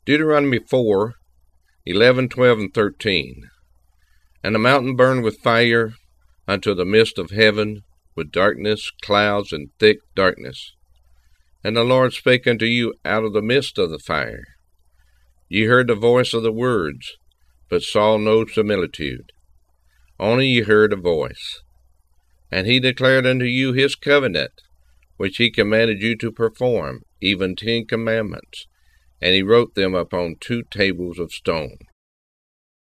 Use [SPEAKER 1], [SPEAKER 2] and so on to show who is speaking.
[SPEAKER 1] Deuteronomy 4:11, 12, and 13. And the mountain burned with fire unto the midst of heaven, with darkness, clouds, and thick darkness. And the Lord spake unto you out of the midst of the fire. Ye heard the voice of the words, but saw no similitude. Only ye heard a voice. And he declared unto you his covenant, which he commanded you to perform, even 10 commandments. And he wrote them upon 2 tables of stone.